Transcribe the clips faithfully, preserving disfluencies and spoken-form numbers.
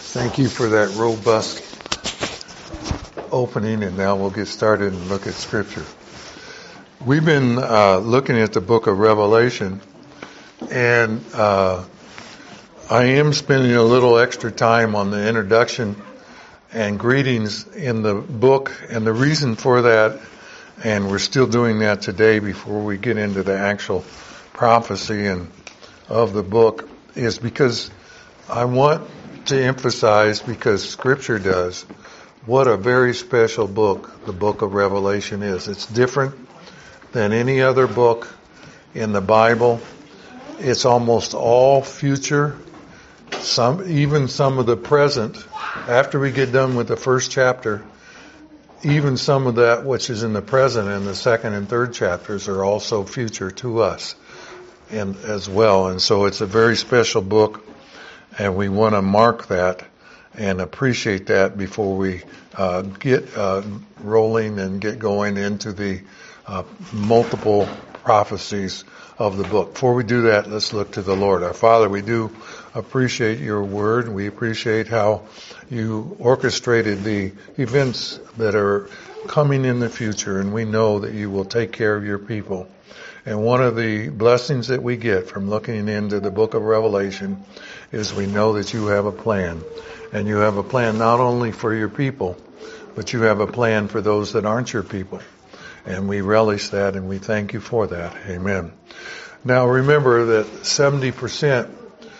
Thank you for that robust opening, and now we'll get started and look at Scripture. We've been uh, looking at the book of Revelation, and uh, I am spending a little extra time on the introduction and greetings in the book, and the reason for that, and we're still doing that today before we get into the actual prophecy and of the book, is because I want to emphasize, because Scripture does, what a very special book the book of Revelation is. It's different than any other book in the Bible. It's almost all future, some even some of the present. After we get done with the first chapter, even some of that which is in the present in the second and third chapters are also future to us and as well. And so it's a very special book, and we want to mark that and appreciate that before we uh, get uh, rolling and get going into the uh, multiple prophecies of the book. Before we do that, let's look to the Lord. Our Father, we do appreciate your word. We appreciate how you orchestrated the events that are coming in the future, and we know that you will take care of your people. And one of the blessings that we get from looking into the book of Revelation is we know that you have a plan. And you have a plan not only for your people, but you have a plan for those that aren't your people. And we relish that, and we thank you for that. Amen. Now remember that seventy percent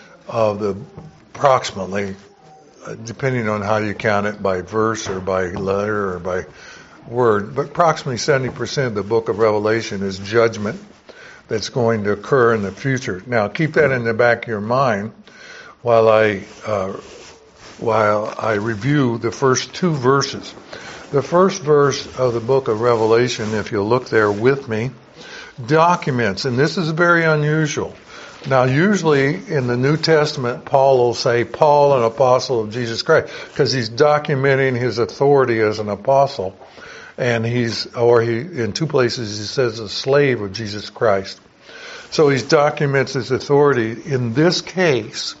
of the, approximately, depending on how you count it, by verse or by letter or by word, but approximately seventy percent of the book of Revelation is judgment that's going to occur in the future. Now keep that in the back of your mind while I uh, while I review the first two verses. The first verse of the book of Revelation, if you'll look there with me, documents, and this is very unusual. Now usually in the New Testament, Paul will say, Paul, an apostle of Jesus Christ, because he's documenting his authority as an apostle. And he's, or he, in two places he says a slave of Jesus Christ. So he documents his authority. In this case,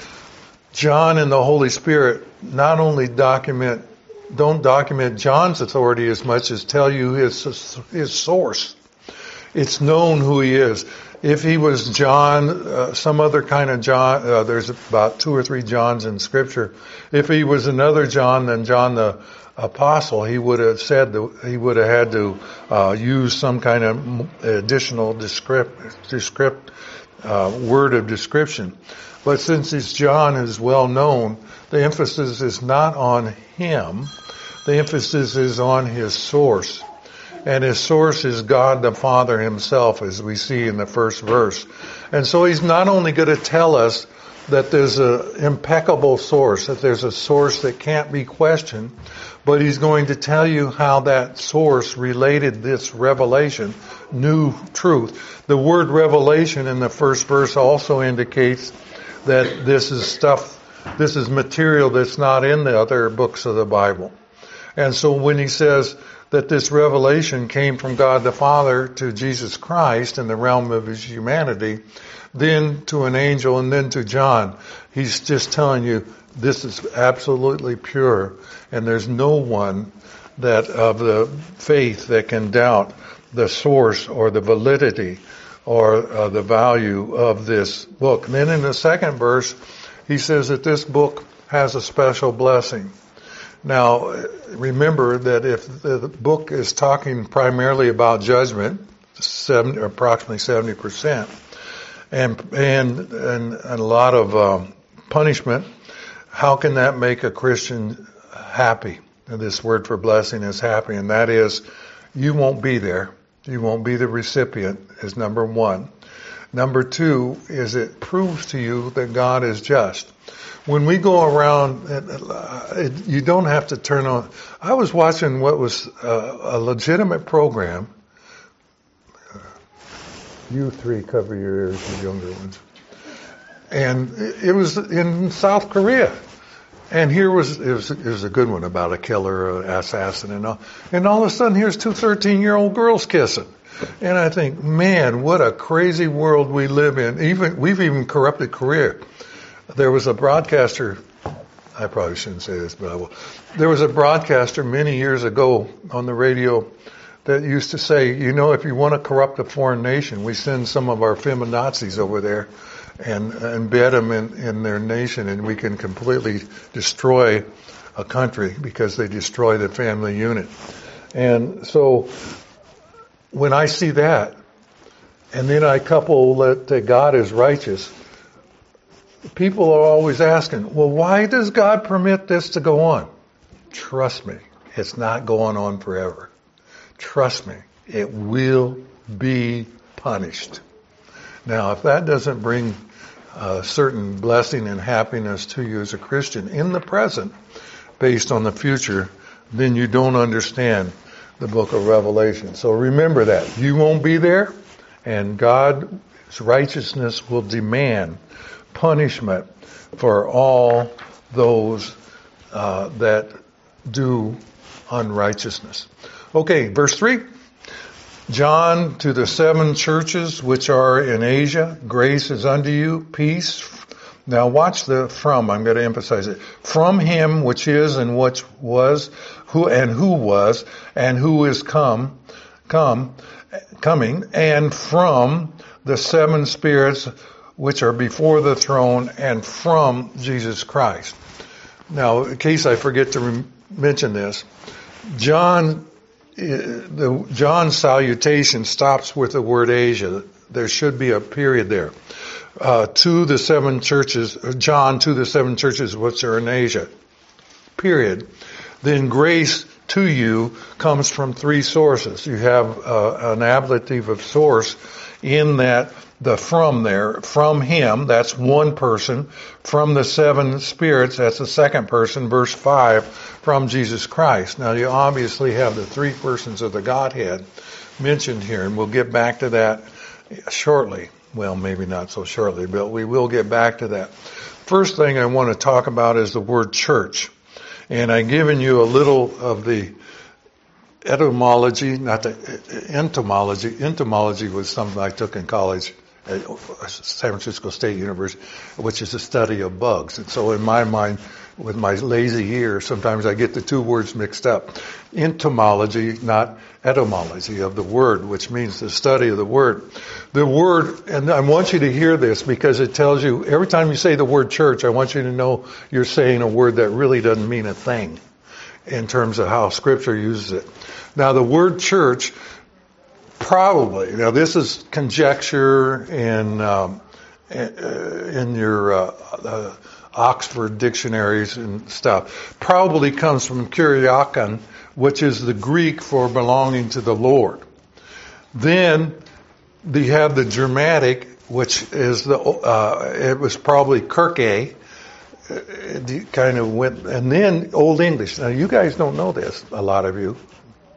John and the Holy Spirit not only document, don't document John's authority as much as tell you his, his source. It's known who he is. If he was John, uh, some other kind of John, uh, there's about two or three Johns in Scripture. If he was another John than John the Apostle, he would have said that he would have had to uh, use some kind of additional descript, descript uh, word of description. But since it's John is well known, the emphasis is not on him. The emphasis is on his source. And his source is God the Father himself, as we see in the first verse. And so he's not only going to tell us that there's an impeccable source, that there's a source that can't be questioned, but he's going to tell you how that source related this revelation, new truth. The word revelation in the first verse also indicates that this is stuff, this is material that's not in the other books of the Bible. And so when he says that this revelation came from God the Father to Jesus Christ in the realm of his humanity, then to an angel, and then to John, he's just telling you this is absolutely pure, and there's no one that of the faith that can doubt the source or the validity or uh, the value of this book. And then in the second verse, he says that this book has a special blessing. Now, remember that if the book is talking primarily about judgment, seven, approximately seventy percent, and and and, and a lot of um, punishment, how can that make a Christian happy? And this word for blessing is happy, and that is, you won't be there. You won't be the recipient, is number one. Number two is it proves to you that God is just. When we go around, it, you don't have to turn on. I was watching what was a, a legitimate program. You three cover your ears, you younger ones. And it was in South Korea. And here was it, was, it was a good one about a killer, an assassin, and all. And all of a sudden, here's two thirteen-year-old girls kissing. And I think, man, what a crazy world we live in. Even we've even corrupted Korea. There was a broadcaster I probably shouldn't say this, but I will. There was a broadcaster many years ago on the radio that used to say, you know, if you want to corrupt a foreign nation, we send some of our feminazis over there and embed them in, in their nation, and we can completely destroy a country because they destroy the family unit. And so when I see that, and then I couple that, that God is righteous, people are always asking, well, why does God permit this to go on? Trust me, it's not going on forever. Trust me, it will be punished. Now, if that doesn't bring a certain blessing and happiness to you as a Christian in the present, based on the future, then you don't understand the book of Revelation. So remember that. You won't be there, and God's righteousness will demand punishment for all those uh, that do unrighteousness. Okay, verse three. John, to the seven churches which are in Asia, grace is unto you, peace. Now watch the from, I'm going to emphasize it. From him which is and which was, who and who was, and who is come, come, coming, and from the seven spirits which are before the throne, and from Jesus Christ. Now, in case I forget to re- mention this, John, the John's salutation stops with the word Asia. There should be a period there. Uh, to the seven churches, John to the seven churches which are in Asia. Period. Then grace to you comes from three sources. You have uh, an ablative of source in that the from there, from him, that's one person. From the seven spirits, that's the second person. Verse five, from Jesus Christ. Now you obviously have the three persons of the Godhead mentioned here, and we'll get back to that shortly. Well, maybe not so shortly, but we will get back to that. First thing I want to talk about is the word church. And I've given you a little of the etymology, not the entomology. Entomology was something I took in college at San Francisco State University, which is the study of bugs. And so in my mind, with my lazy ear, sometimes I get the two words mixed up. Entomology, not etymology of the word, which means the study of the word. The word, and I want you to hear this because it tells you, every time you say the word church, I want you to know you're saying a word that really doesn't mean a thing in terms of how Scripture uses it. Now, the word church, probably, now this is conjecture in, um, in your uh, uh, Oxford dictionaries and stuff, probably comes from kuriakon, which is the Greek for belonging to the Lord. Then you have the Germanic, which is the, uh, it was probably kirke, it kind of went, and then Old English. Now you guys don't know this, a lot of you.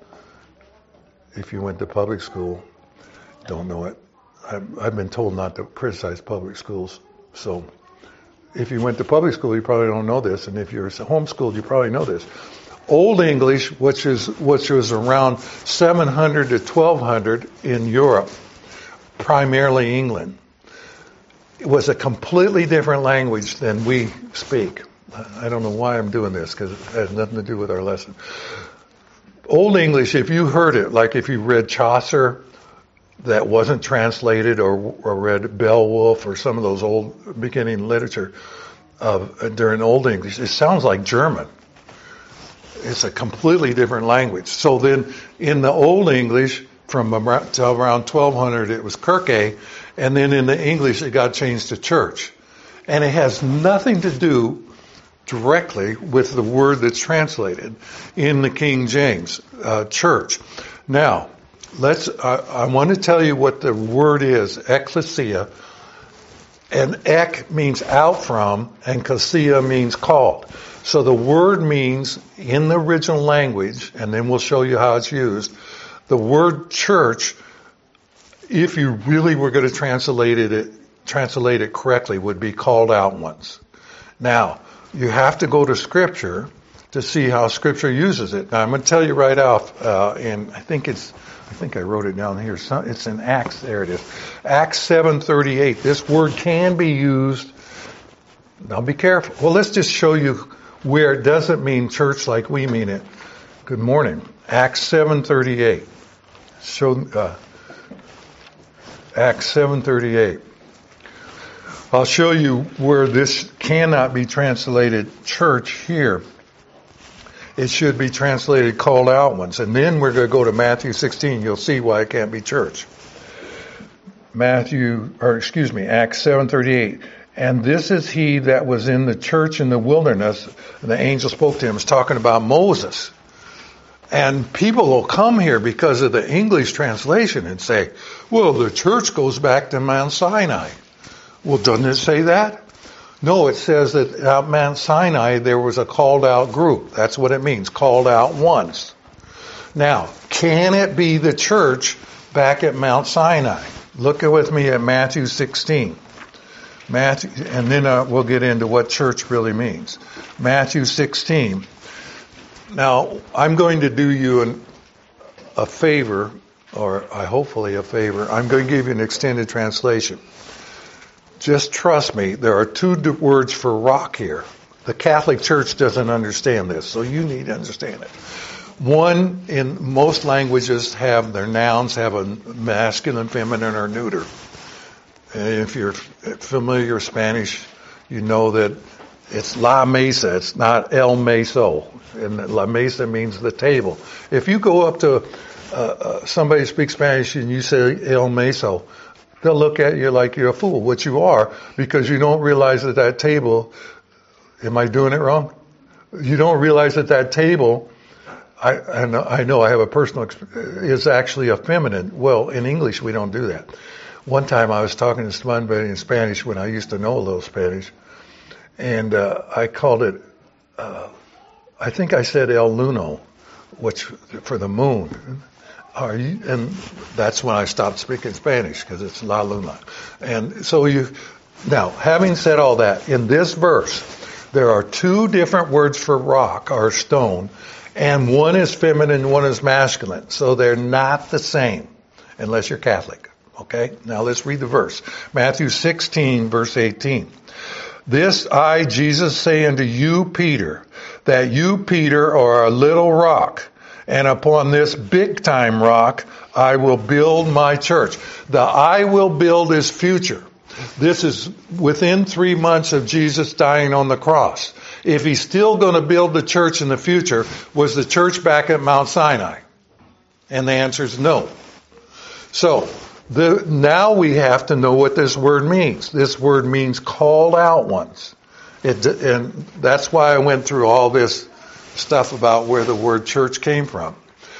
If you went to public school, don't know it. I've, I've been told not to criticize public schools, so if you went to public school, you probably don't know this, and if you're homeschooled, you probably know this. Old English, which is which was around seven hundred to twelve hundred in Europe, primarily England, it was a completely different language than we speak. I don't know why I'm doing this, because it has nothing to do with our lesson. Old English, if you heard it, like if you read Chaucer, that wasn't translated, or, or read Beowulf, or some of those old beginning literature of uh, during Old English, it sounds like German. It's a completely different language. So then, in the Old English, from around, to around twelve hundred, it was kirke, and then in the English, it got changed to church. And it has nothing to do directly with the word that's translated in the King James, uh, church. Now, let's. I, I want to tell you what the word is, ecclesia. And ek means out from, and klesia means called. So the word means, in the original language, and then we'll show you how it's used, the word church, if you really were going to translate it, translate it correctly, would be called out ones. Now, you have to go to Scripture to see how Scripture uses it. Now, I'm going to tell you right off, uh, and I think it's, I think I wrote it down here. It's in Acts. There it is. Acts seven thirty-eight. This word can be used. Now, be careful. Well, let's just show you where it doesn't mean church like we mean it. Good morning. Acts seven thirty-eight. Show uh, Acts seven thirty-eight. I'll show you where this cannot be translated church here. It should be translated called out ones. And then we're going to go to Matthew sixteen. You'll see why it can't be church. Matthew, or excuse me, Acts seven thirty-eight. And this is he that was in the church in the wilderness. And the angel spoke to him. It's talking about Moses. And people will come here because of the English translation and say, well, the church goes back to Mount Sinai. Well, doesn't it say that? No, it says that at Mount Sinai there was a called out group. That's what it means, called out ones. Now, can it be the church back at Mount Sinai? Look with me at Matthew sixteen. Matthew, and then uh, we'll get into what church really means. Matthew sixteen. Now, I'm going to do you an, a favor, or I hopefully a favor. I'm going to give you an extended translation. Just trust me, there are two d- words for rock here. The Catholic Church doesn't understand this, so you need to understand it. One, in most languages, have their nouns have a masculine, feminine, or neuter. And if you're familiar with Spanish, you know that it's la mesa, it's not el meso. And la mesa means the table. If you go up to uh, uh, somebody who speaks Spanish and you say el meso, they'll look at you like you're a fool, which you are, because you don't realize that that table, am I doing it wrong? You don't realize that that table, I, I, know, I know I have a personal experience, is actually a feminine. Well, in English we don't do that. One time I was talking to somebody in Spanish when I used to know a little Spanish, and uh, I called it, uh, I think I said el luno, which for the moon. Are you, and that's when I stopped speaking Spanish, because it's la luna. And so you, now, having said all that, in this verse, there are two different words for rock or stone, and one is feminine, one is masculine. So they're not the same, unless you're Catholic. Okay? Now let's read the verse. Matthew sixteen, verse eighteen. This I, Jesus, say unto you, Peter, that you, Peter, are a little rock, and upon this big time rock I will build my church. The I will build is future. This is within three months of Jesus dying on the cross. If he's still going to build the church in the future, was the church back at Mount Sinai? And the answer is no. So, the, now we have to know what this word means. This word means called out ones. It, and that's why I went through all this stuff about where the word church came from.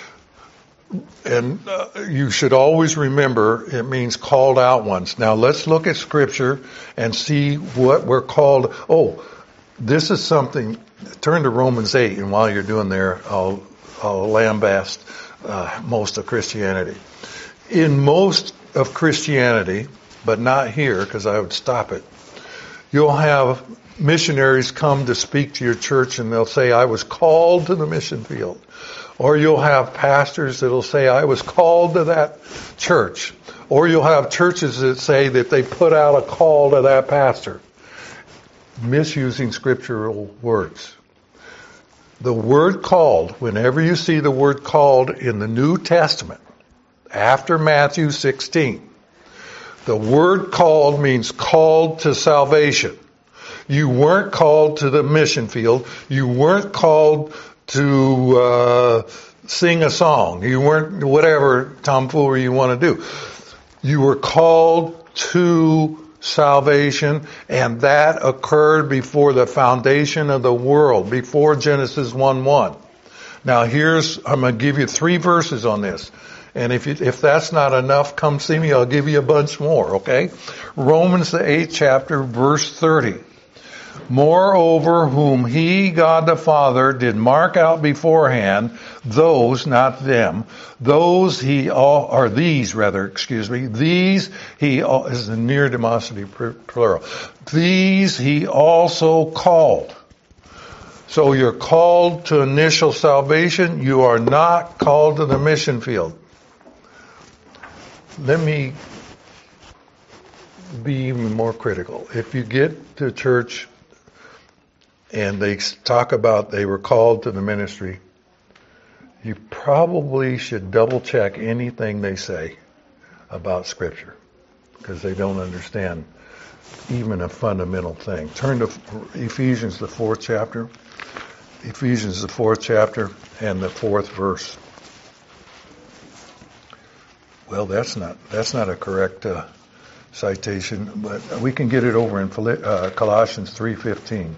And uh, you should always remember it means called out ones. Now let's look at Scripture and see what we're called. Oh, this is something. Turn to Romans eight, and while you're doing there, I'll, I'll lambast uh, most of Christianity. In most of Christianity, but not here, because I would stop it, you'll have missionaries come to speak to your church and they'll say, I was called to the mission field. Or you'll have pastors that'll say, I was called to that church. Or you'll have churches that say that they put out a call to that pastor. Misusing scriptural words. The word called, whenever you see the word called in the New Testament, after Matthew sixteen, the word called means called to salvation. You weren't called to the mission field. You weren't called to uh, sing a song. You weren't whatever tomfoolery you want to do. You were called to salvation, and that occurred before the foundation of the world, before Genesis one one. Now here's, I'm going to give you three verses on this. And if you, if that's not enough, come see me. I'll give you a bunch more, okay? Romans the eighth chapter, verse thirty. Moreover, whom he, God the Father, did mark out beforehand, those, not them, those he, all, or these rather, excuse me, these he, is the near demosity plural, these he also called. So you're called to initial salvation. You are not called to the mission field. Let me be even more critical. If you get to church and they talk about they were called to the ministry, you probably should double check anything they say about Scripture, because they don't understand even a fundamental thing. Turn to Ephesians, the fourth chapter. Ephesians, the fourth chapter, and the fourth verse. Well, that's not that's not a correct uh, citation, but we can get it over in uh, Colossians three fifteen.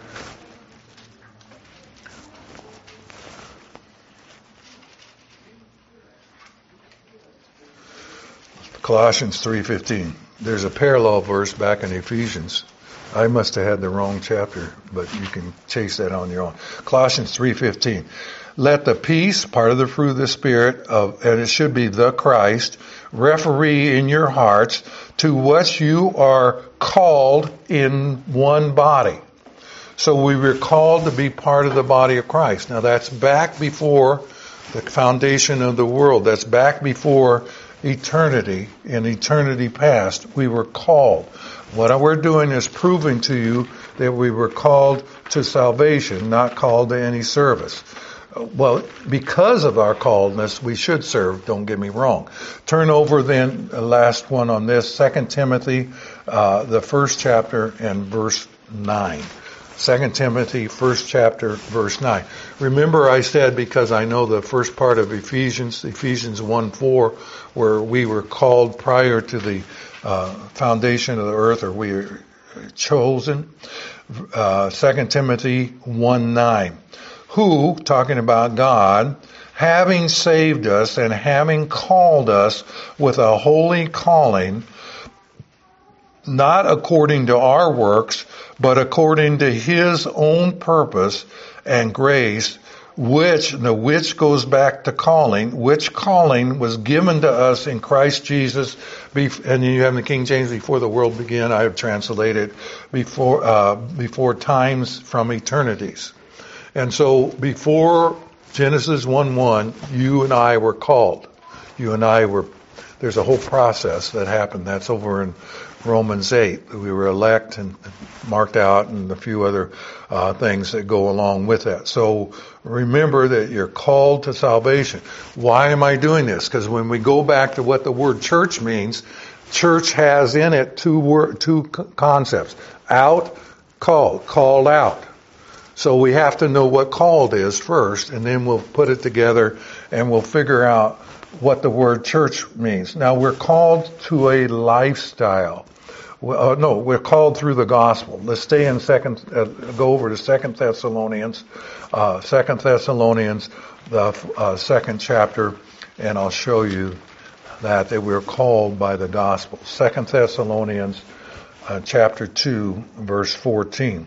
Colossians three fifteen. There's a parallel verse back in Ephesians. I must have had the wrong chapter, but you can chase that on your own. Colossians three fifteen. Let the peace, part of the fruit of the Spirit, of, and it should be the Christ, referee in your hearts to what you are called in one body. So we were called to be part of the body of Christ. Now that's back before the foundation of the world. That's back before eternity, in eternity past. We were called. What we're doing is proving to you that we were called to salvation, not called to any service. Well, because of our calledness, we should serve, don't get me wrong. Turn over then, the last one on this, Second Timothy, uh, the first chapter and verse nine. Second Timothy, first chapter, verse nine. Remember I said, because I know the first part of Ephesians, Ephesians one four, where we were called prior to the uh, foundation of the earth, or we were chosen. Uh, Second Timothy one nine. Who, talking about God, having saved us and having called us with a holy calling, not according to our works, but according to His own purpose and grace, which, the which goes back to calling, which calling was given to us in Christ Jesus, and you have the King James, before the world began, I have translated, before, uh, before times from eternities. And so before Genesis one one, you and I were called. You and I were, there's a whole process that happened. That's over in Romans eight. We were elect and marked out, and a few other uh, things that go along with that. So remember that you're called to salvation. Why am I doing this? Because when we go back to what the word church means, church has in it two word, two concepts. Out, called, called out. So we have to know what called is first, and then we'll put it together and we'll figure out what the word church means. Now, we're called to a lifestyle. Uh, no, we're called through the gospel. Let's stay in second, uh, go over to Second Thessalonians, uh, Second Thessalonians, the uh, second chapter, and I'll show you that, that we're called by the gospel. Second Thessalonians, uh, chapter two, verse fourteen.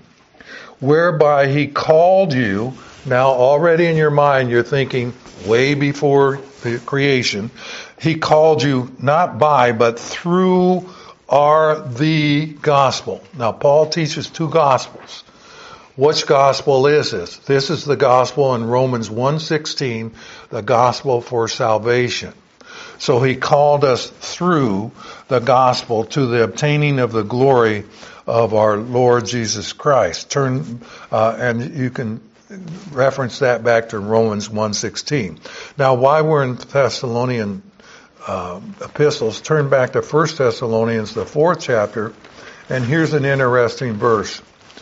Whereby He called you. Now already in your mind you're thinking way before the creation. He called you not by but through our the gospel. Now Paul teaches two gospels. Which gospel is this? This is the gospel in Romans one sixteen, the gospel for salvation. So He called us through the gospel to the obtaining of the glory of our Lord Jesus Christ. Turn, uh, and you can reference that back to Romans one sixteen. Now, while we're in Thessalonian uh, epistles, turn back to First Thessalonians, the fourth chapter, and here's an interesting verse.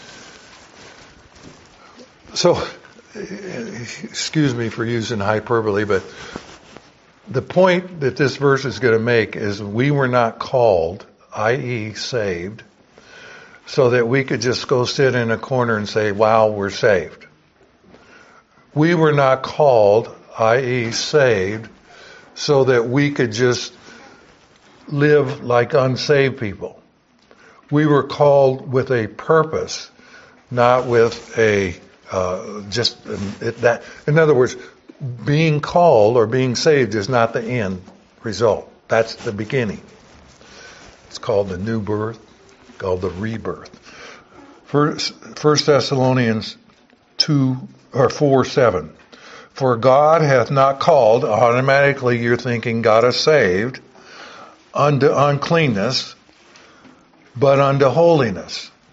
So, excuse me for using hyperbole, but the point that this verse is going to make is we were not called, that is saved, so that we could just go sit in a corner and say, wow, we're saved. We were not called, that is saved, so that we could just live like unsaved people. We were called with a purpose, not with a, uh, just it, that, in other words, being called or being saved is not the end result. That's the beginning. It's called the new birth, called the rebirth. First, First Thessalonians two or four seven. For God hath not called, automatically you're thinking got us saved, unto uncleanness, but unto holiness.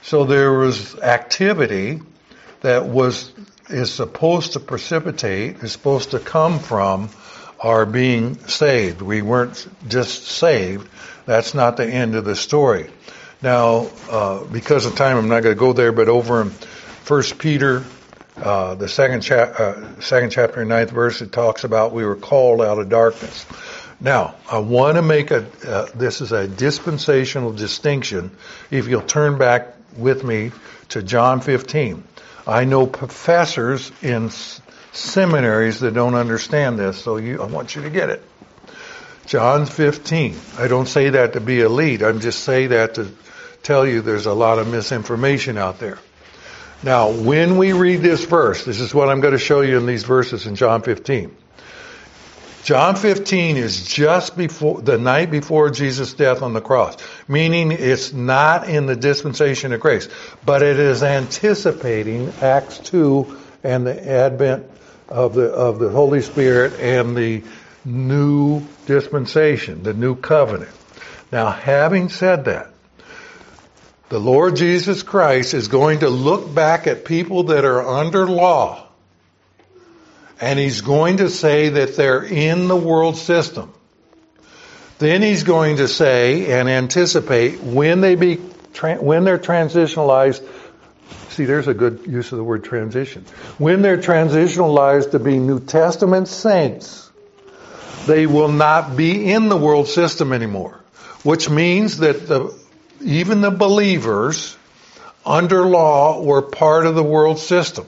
So there was activity that was is supposed to precipitate, is supposed to come from our being saved. We weren't just saved. That's not the end of the story. Now, uh, because of time, I'm not going to go there, but over in First Peter, uh, the second, cha- uh, second chapter, ninth verse, it talks about we were called out of darkness. Now, I want to make a, uh, this is a dispensational distinction. If you'll turn back with me to John fifteen. I know professors in s- seminaries that don't understand this, so you, I want you to get it. John fifteen. I don't say that to be elite. I just say that to tell you there's a lot of misinformation out there. Now, when we read this verse, this is what I'm going to show you in these verses in John fifteen. John fifteen is just before, the night before Jesus' death on the cross. Meaning it's not in the dispensation of grace. But it is anticipating Acts two and the advent of the, of the Holy Spirit and the new dispensation, the new covenant. Now, having said that, the Lord Jesus Christ is going to look back at people that are under law, and He's going to say that they're in the world system. Then He's going to say and anticipate when they be when they're transitionalized. See, there's a good use of the word transition. When they're transitionalized to be New Testament saints, they will not be in the world system anymore. Which means that the, even the believers under law were part of the world system.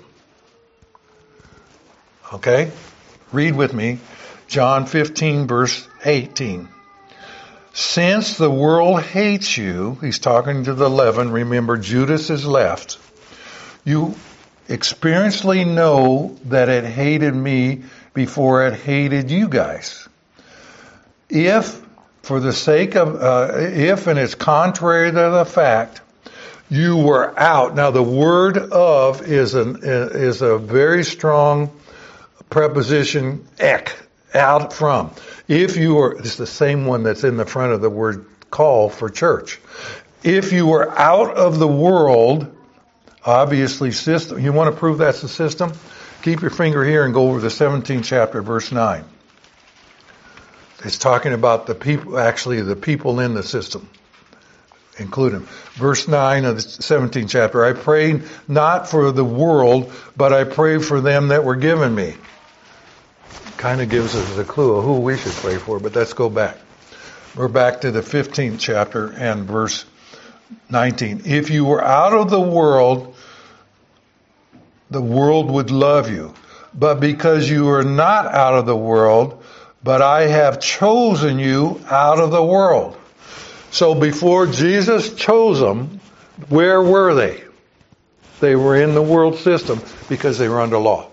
Okay? Read with me. John fifteen verse eighteen. Since the world hates you, he's talking to the eleven, remember Judas is left, you experientially know that it hated me before it hated you guys. If, for the sake of, uh, if and it's contrary to the fact, you were out. Now the word of is an, is a very strong preposition, ek, out from. If you were, it's the same one that's in the front of the word call for church. If you were out of the world, obviously system, you want to prove that's the system? Keep your finger here and go over the seventeenth chapter, verse nine. It's talking about the people, actually the people in the system, including verse nine of the seventeenth chapter. I pray not for the world, but I pray for them that were given me. Kind of gives us a clue of who we should pray for, but let's go back. We're back to the fifteenth chapter and verse nineteen. If you were out of the world, the world would love you. But because you are not out of the world, but I have chosen you out of the world. So before Jesus chose them, where were they? They were in the world system because they were under law.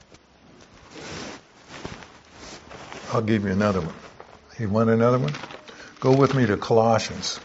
I'll give you another one. You want another one? Go with me to Colossians.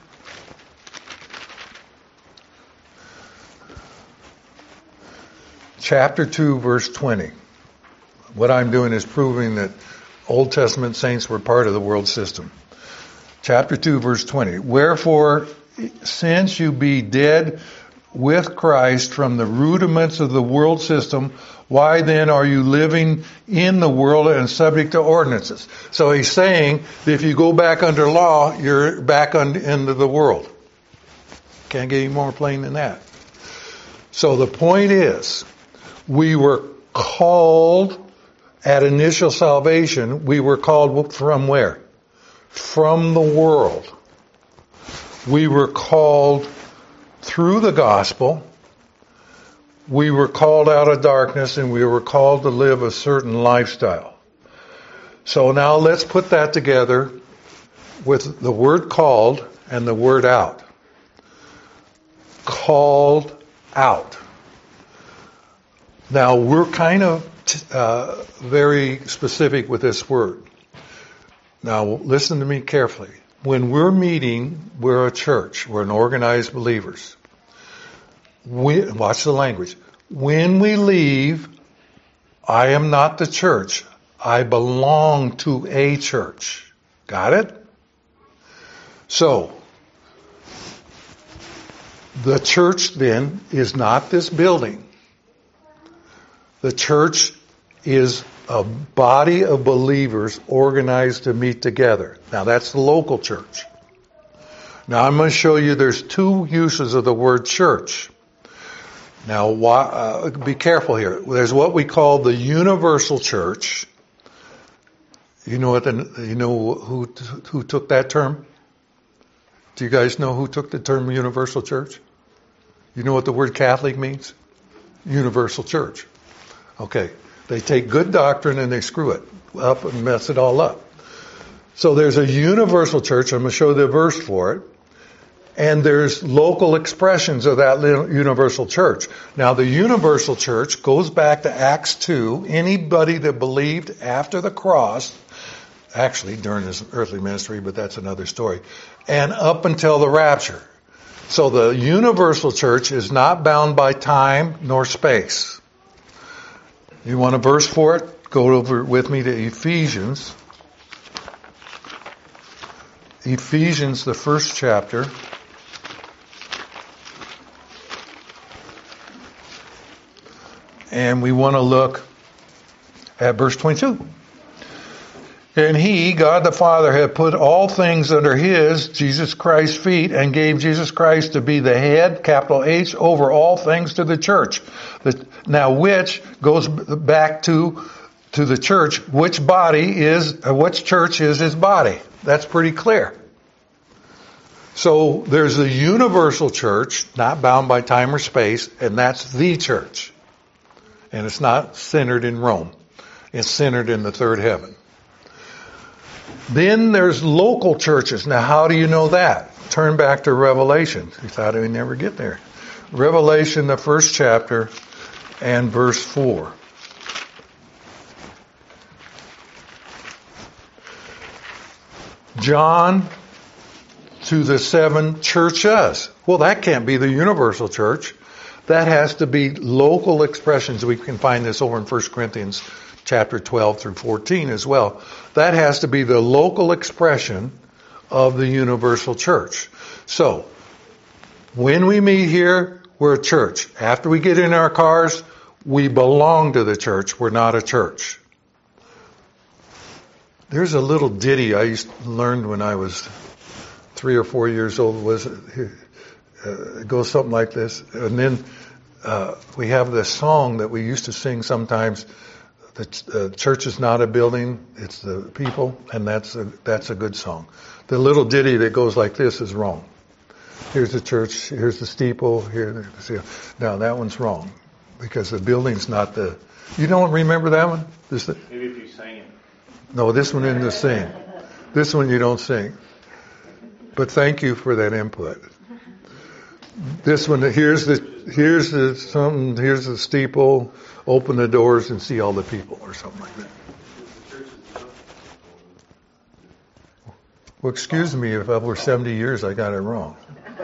Chapter two, verse twenty. What I'm doing is proving that Old Testament saints were part of the world system. Chapter two, verse twenty. Wherefore, since you be dead with Christ from the rudiments of the world system, why then are you living in the world and subject to ordinances? So he's saying that if you go back under law, you're back on, into the world. Can't get any more plain than that. So the point is, we were called at initial salvation, we were called from where? From the world. We were called through the gospel. We were called out of darkness and we were called to live a certain lifestyle. So now let's put that together with the word called and the word out. Called out. Now we're kind of uh, very specific with this word. Now listen to me carefully. When we're meeting, we're a church. We're an organized believers. We, watch the language. When we leave, I am not the church. I belong to a church. Got it? So, The church then is not this building. The church is a body of believers organized to meet together. Now that's the local church. Now I'm going to show you there's two uses of the word church. Now why, uh, be careful here. There's what we call the universal church. You know what? The, you know who who took that term? Do you guys know who took the term universal church? You know what the word Catholic means? Universal church. Okay. They take good doctrine and they screw it up and mess it all up. So there's a universal church. I'm going to show the verse for it. And there's local expressions of that universal church. Now the universal church goes back to Acts two. Anybody that believed after the cross, actually during his earthly ministry, but that's another story, and up until the rapture. So the universal church is not bound by time nor space. You want a verse for it? Go over with me to Ephesians. Ephesians, the first chapter. And we want to look at verse twenty-two. And he, God the Father, had put all things under his, Jesus Christ's feet, and gave Jesus Christ to be the head, capital H, over all things to the church. The, now which goes back to, to the church, which body is, uh, which church is his body. That's pretty clear. So there's a universal church, not bound by time or space, and that's the church. And it's not centered in Rome. It's centered in the third heaven. Then there's local churches. Now how do you know that? Turn back to Revelation. You thought we'd never get there. Revelation, the first chapter, and verse four. John to the seven churches. Well, that can't be the universal church. That has to be local expressions. We can find this over in First Corinthians chapter twelve through fourteen as well. That has to be the local expression of the universal church. So, when we meet here, we're a church. After we get in our cars, we belong to the church. We're not a church. There's a little ditty I used to learn when I was three or four years old. Was it? Uh, it goes something like this. And then uh, we have this song that we used to sing sometimes. The uh, church is not a building, it's the people, and that's a, that's a good song. The little ditty that goes like this is wrong. Here's the church, here's the steeple, here. Now that one's wrong because the building's not the. You don't remember that one? This, Maybe if you sang it. No, this one isn't the sing. This one you don't sing. But thank you for that input. This one, here's the here's the something. Here's the steeple. Open the doors and see all the people, or something like that. Well, excuse me if over seventy years I got it wrong.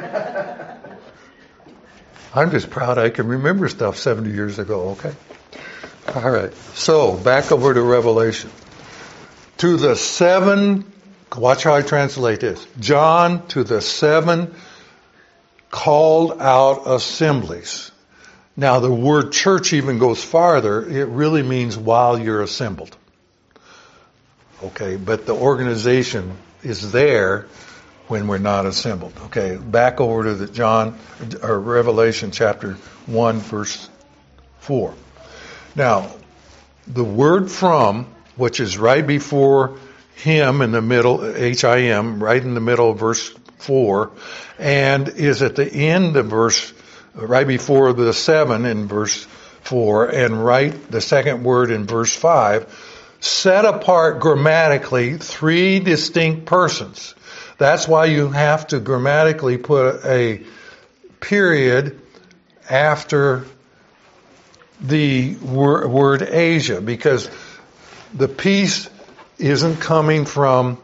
I'm just proud I can remember stuff seventy years ago. Okay. All right. So back over to Revelation. To the seven. Watch how I translate this. John to the seven called out assemblies. Now the word church even goes farther. It really means while you're assembled. Okay, but the organization is there when we're not assembled. Okay, back over to the John or Revelation chapter one verse four. Now, the word from, which is right before him in the middle, H I M, right in the middle of verse four, and is at the end of verse, right before the seven in verse four, and right, the second word in verse five, set apart grammatically three distinct persons. That's why you have to grammatically put a period after the wor- word Asia, because the peace isn't coming from,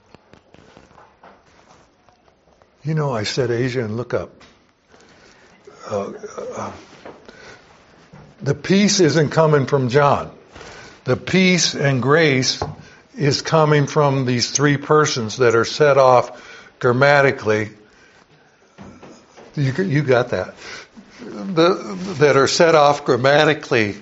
you know, I said Asia and look up. Uh, uh, the peace isn't coming from John. The peace and grace is coming from these three persons that are set off grammatically You you got that. The, that are set off grammatically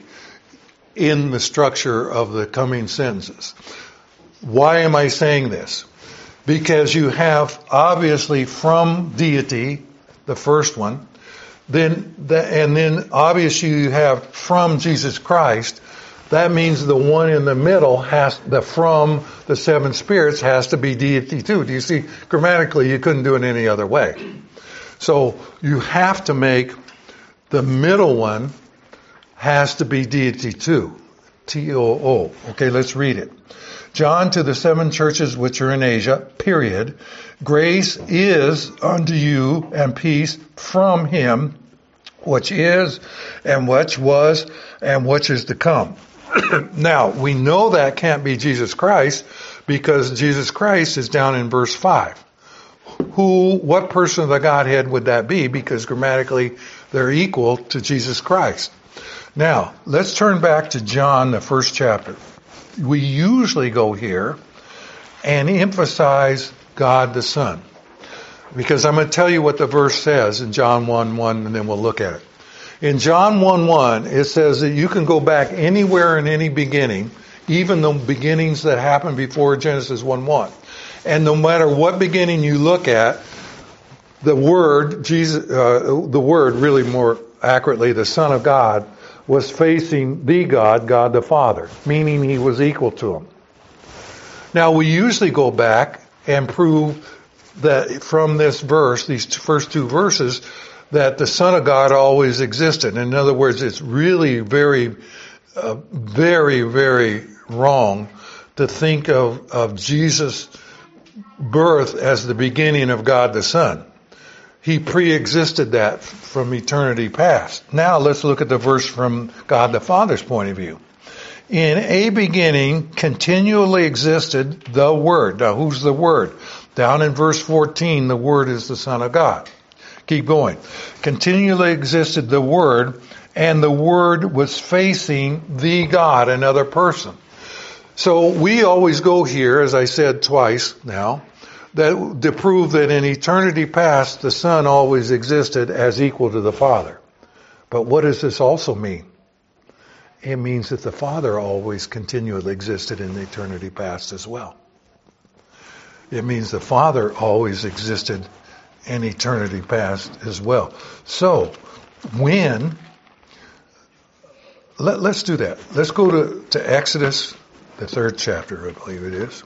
in the structure of the coming sentences. Why am I saying this? Because you have obviously from deity, the first one, then the, and then obviously you have from Jesus Christ. That means the one in the middle has the from the seven spirits has to be deity too. Do you see? Grammatically, you couldn't do it any other way. So you have to make the middle one has to be deity too. T O O. Okay, let's read it. John to the seven churches which are in Asia, period. Grace is unto you and peace from him, which is and which was and which is to come. Now, we know that can't be Jesus Christ because Jesus Christ is down in verse five. Who, what person of the Godhead would that be? Because grammatically they're equal to Jesus Christ. Now, let's turn back to John, the first chapter. We usually go here and emphasize God the Son. Because I'm going to tell you what the verse says in John one one, and then we'll look at it. In John one one, it says that you can go back anywhere in any beginning, even the beginnings that happened before Genesis one one. And no matter what beginning you look at, the Word, Jesus, uh, the Word, really more accurately, the Son of God, was facing the God, God the Father, meaning he was equal to him. Now, we usually go back and prove that from this verse, these first two verses, that the Son of God always existed. In other words, it's really very, uh, very, very wrong to think of, of Jesus' birth as the beginning of God the Son. He pre-existed that from eternity past. Now let's look at the verse from God the Father's point of view. In a beginning continually existed the Word. Now who's the Word? Down in verse fourteen, the Word is the Son of God. Keep going. Continually existed the Word, and the Word was facing the God, another person. So we always go here, as I said twice now, that to prove that in eternity past, the Son always existed as equal to the Father. But what does this also mean? It means that the Father always continually existed in eternity past as well. It means the Father always existed in eternity past as well. So, when, let, let's do that. Let's go to, to Exodus, the third chapter, I believe it is.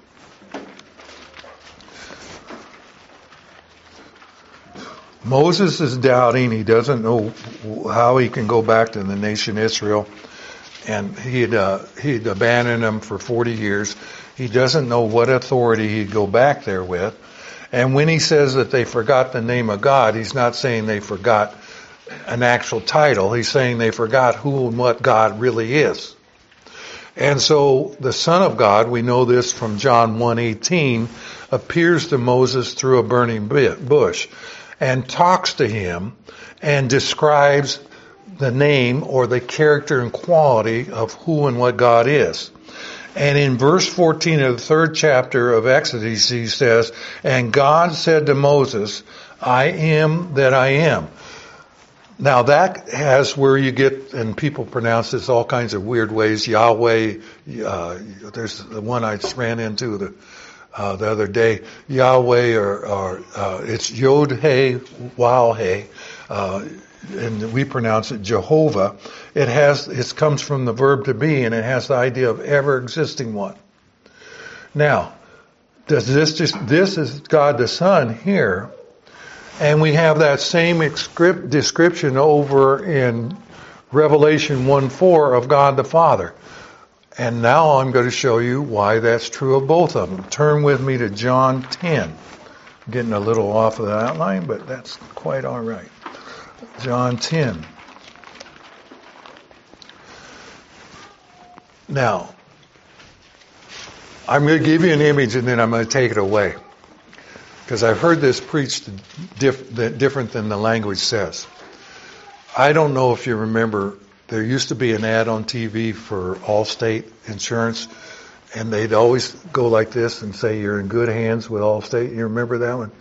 Moses is doubting. He doesn't know how he can go back to the nation Israel. And he'd, uh, he'd abandoned them for forty years. He doesn't know what authority he'd go back there with. And when he says that they forgot the name of God, he's not saying they forgot an actual title. He's saying they forgot who and what God really is. And so the Son of God, we know this from John one eighteen, appears to Moses through a burning bush and talks to him and describes the name or the character and quality of who and what God is. And in verse fourteen of the third chapter of Exodus, he says, and God said to Moses, I am that I am. Now that has where you get, and people pronounce this all kinds of weird ways, Yahweh, uh, there's the one I just ran into the, uh, the other day, Yahweh, or, or uh, it's Yod-He, Waw-He, uh, and we pronounce it Jehovah. It has, it comes from the verb to be, and it has the idea of ever existing one. Now, does this just, this is God the Son here, and we have that same description over in Revelation one four of God the Father. And now I'm going to show you why that's true of both of them. Turn with me to John ten. I'm getting a little off of the outline, but that's quite all right. John ten. Now, I'm going to give you an image and then I'm going to take it away. Because I've heard this preached diff- different than the language says. I don't know if you remember, there used to be an ad on T V for Allstate Insurance, and they'd always go like this and say, you're in good hands with Allstate. You remember that one?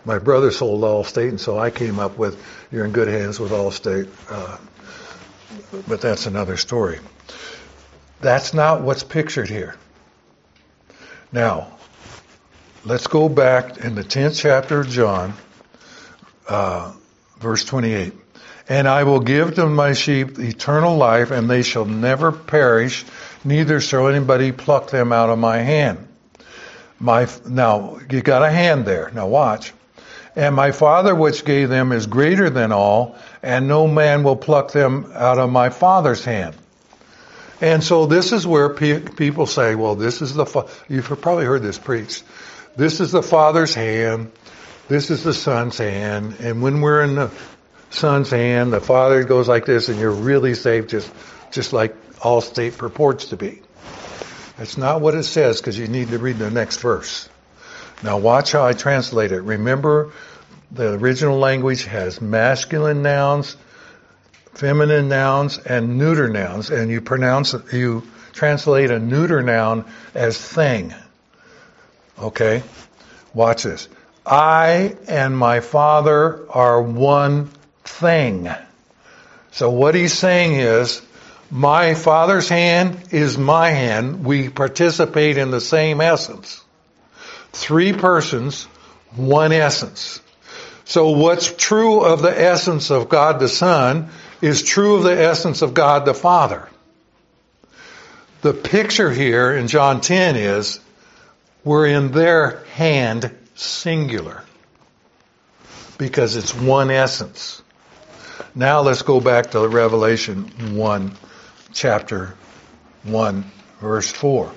My brother sold Allstate, and so I came up with, you're in good hands with Allstate. Uh, but that's another story. That's not what's pictured here. Now, let's go back in the tenth chapter of John, uh, verse twenty-eight. And I will give to my sheep eternal life, and they shall never perish, neither shall anybody pluck them out of my hand. My Now, you got a hand there. Now watch. And my Father which gave them is greater than all, and no man will pluck them out of my Father's hand. And so this is where pe- people say, well, this is the, fa-. You've probably heard this preached. This is the Father's hand. This is the Son's hand. And when we're in the Son's hand, the Father goes like this, and you're really saved just, just like Allstate purports to be. That's not what it says, because you need to read the next verse. Now watch how I translate it. Remember, the original language has masculine nouns, feminine nouns, and neuter nouns, and you pronounce you translate a neuter noun as thing. Okay? Watch this. I and my Father are one thing. So what he's saying is, my Father's hand is my hand. We participate in the same essence. Three persons, one essence. So what's true of the essence of God the Son is true of the essence of God the Father. The picture here in John ten is we're in their hand singular because it's one essence. Now let's go back to Revelation one, chapter one, verse four.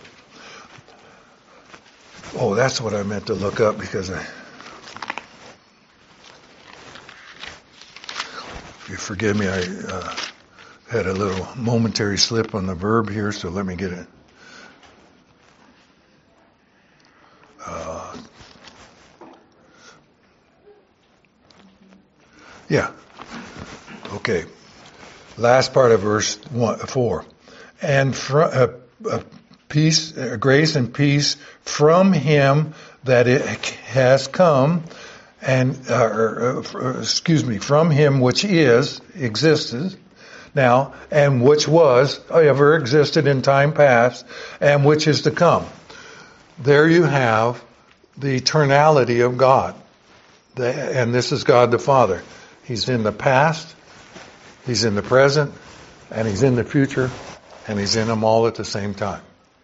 Oh, that's what I meant to look up because I... If you forgive me, I uh, had a little momentary slip on the verb here, so let me get it. Uh, yeah. Okay. Last part of verse one, four. And from, uh, uh, peace, uh, grace and peace from him that it has come, and uh, or, uh, excuse me, from him which is existed now, and which was ever existed in time past, and which is to come. There you have the eternality of God, the, and this is God the Father. He's in the past, he's in the present, and he's in the future, and he's in them all at the same time.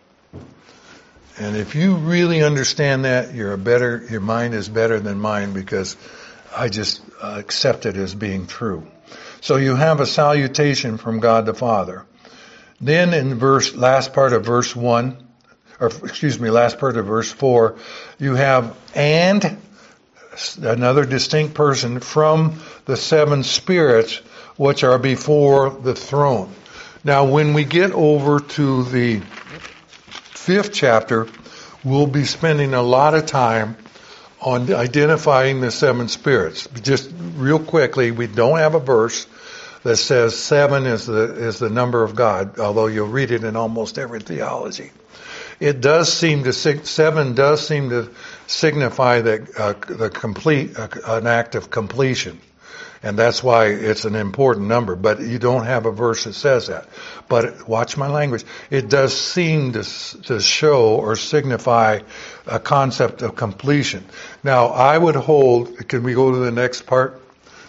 And if you really understand that, you're a better, your mind is better than mine because I just uh, accept it as being true. So you have a salutation from God the Father. Then in verse, last part of verse one, or excuse me, last part of verse four, you have and another distinct person from the seven spirits which are before the throne. Now when we get over to the fifth chapter, we'll be spending a lot of time on identifying the seven spirits. Just real quickly, we don't have a verse that says seven is the is the number of God, although you'll read it in almost every theology. It does seem to seven does seem to signify that uh, the complete uh, an act of completion. And that's why it's an important number, but you don't have a verse that says that. But watch my language. It does seem to, to show or signify a concept of completion. Now, I would hold, can we go to the next part?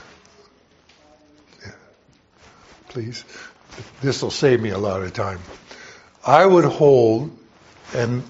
Yeah. Please. This will save me a lot of time. I would hold, and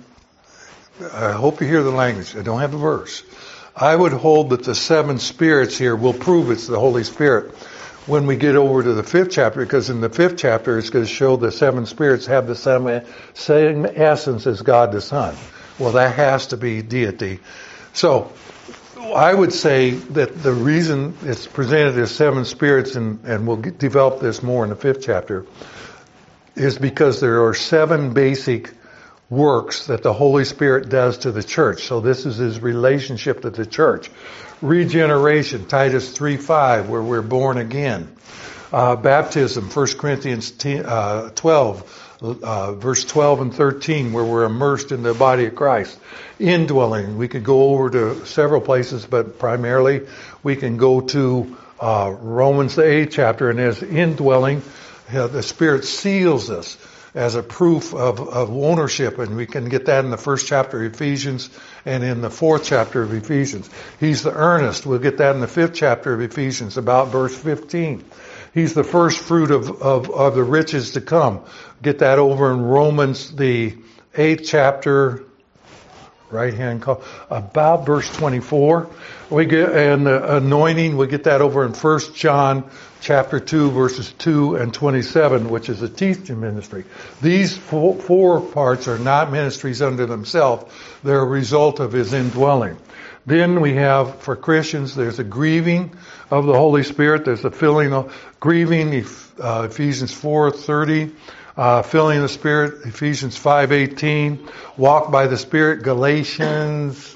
I hope you hear the language. I don't have a verse. I would hold that the seven spirits here will prove it's the Holy Spirit when we get over to the fifth chapter, because in the fifth chapter it's going to show the seven spirits have the same, same essence as God the Son. Well, that has to be deity. So I would say that the reason it's presented as seven spirits, and, and we'll get, develop this more in the fifth chapter, is because there are seven basic works that the Holy Spirit does to the church. So this is his relationship to the church. Regeneration, Titus three five, where we're born again. Uh, baptism, First Corinthians twelve, uh, verse twelve and thirteen, where we're immersed in the body of Christ. Indwelling, we could go over to several places, but primarily we can go to uh, Romans the eighth chapter, and as indwelling, uh, the Spirit seals us as a proof of, of ownership, and we can get that in the first chapter of Ephesians and in the fourth chapter of Ephesians. He's the earnest. We'll get that in the fifth chapter of Ephesians, about verse fifteen. He's the first fruit of, of, of the riches to come. Get that over in Romans, the eighth chapter, right hand column, about verse twenty-four. We get, and the anointing, we get that over in First John chapter two, verses two and twenty-seven, which is a teaching ministry. These four, four parts are not ministries unto themselves. They're a result of his indwelling. Then we have, for Christians, there's a grieving of the Holy Spirit. There's a filling of grieving, uh, Ephesians four thirty. Uh, filling the Spirit, Ephesians five eighteen. Walk by the Spirit, Galatians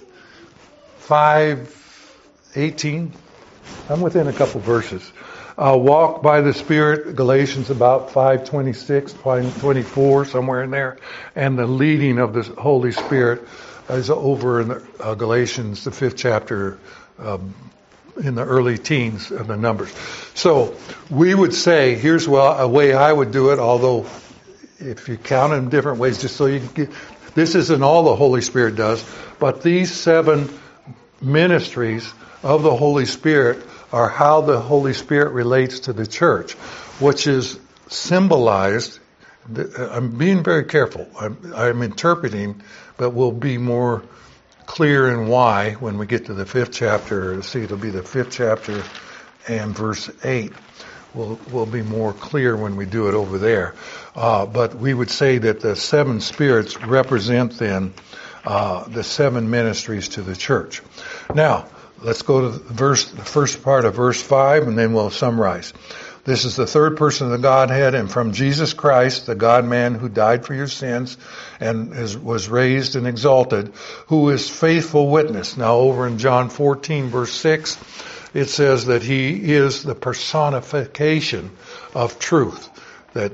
five eighteen. I'm within a couple verses. Uh, walk by the Spirit, Galatians about five twenty-six, five twenty-four, somewhere in there. And the leading of the Holy Spirit is over in the, uh, Galatians, the fifth chapter, um, in the early teens of the Numbers. So we would say, here's well a way I would do it, although if you count in different ways, just so you can get, this isn't all the Holy Spirit does, but these seven ministries of the Holy Spirit are how the Holy Spirit relates to the church, which is symbolized. I'm being very careful. I'm, I'm interpreting, but we'll be more clear in why when we get to the fifth chapter. See, it'll be the fifth chapter and verse eight. We'll, we'll be more clear when we do it over there. Uh, but we would say that the seven spirits represent then uh, the seven ministries to the church. Now, let's go to the verse, the first part of verse five, and then we'll summarize. This is the third person of the Godhead, and from Jesus Christ, the God-man who died for your sins and is, was raised and exalted, who is faithful witness. Now over in John fourteen, verse six, it says that he is the personification of truth, that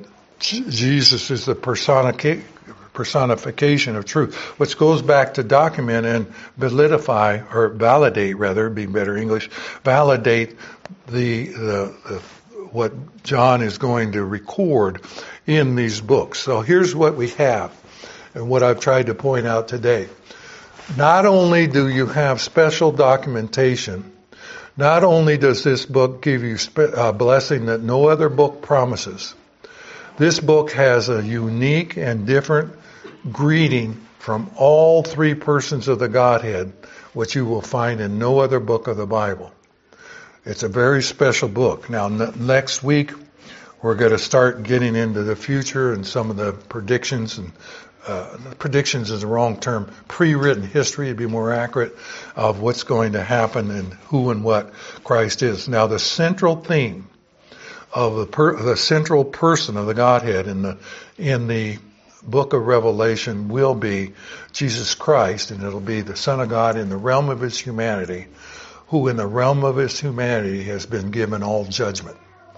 Jesus is the personification personification of truth, which goes back to document and validify, or validate rather, be better English, validate the, the, the what John is going to record in these books. So here's what we have, and what I've tried to point out today. Not only do you have special documentation, not only does this book give you a blessing that no other book promises, this book has a unique and different greeting from all three persons of the Godhead, which you will find in no other book of the Bible. It's a very special book. Now, n- next week, we're going to start getting into the future and some of the predictions, and uh, predictions is the wrong term, pre-written history to be more accurate, of what's going to happen and who and what Christ is. Now, the central theme of the, per, the central person of the Godhead in the in the book of Revelation will be Jesus Christ, and it'll be the Son of God in the realm of his humanity, who in the realm of his humanity has been given all judgment.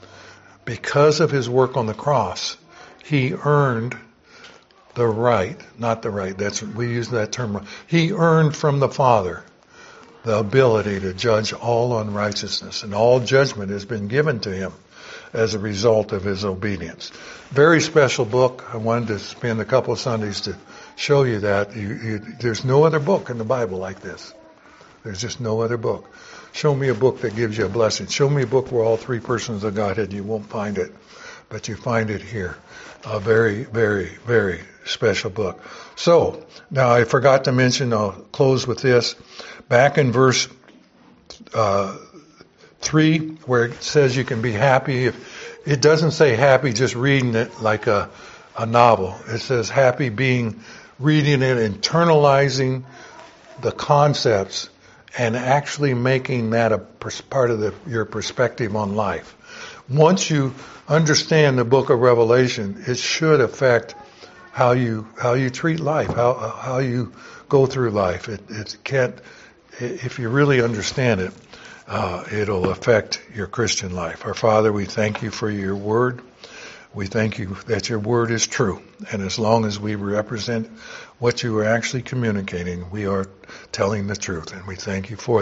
Because of his work on the cross, he earned the right, not the right, that's we use that term, he earned from the Father the ability to judge all unrighteousness, and all judgment has been given to him as a result of his obedience. Very special book. I wanted to spend a couple of Sundays to show you that. You, you, there's no other book in the Bible like this. There's just no other book. Show me a book that gives you a blessing. Show me a book where all three persons of Godhead, you won't find it, but you find it here. A very, very, very special book. So, now I forgot to mention, I'll close with this. Back in verse uh, three, where it says you can be happy. If it doesn't say happy just reading it like a, a novel. It says happy being, reading it, internalizing the concepts, and actually making that a pers- part of the, your perspective on life. Once you understand the book of Revelation, it should affect how you how you treat life, how how you go through life. It, it can't, if you really understand it. uh, it'll affect your Christian life. Our Father, we thank you for your word. We thank you that your word is true. And as long as we represent what you are actually communicating, we are telling the truth. And we thank you for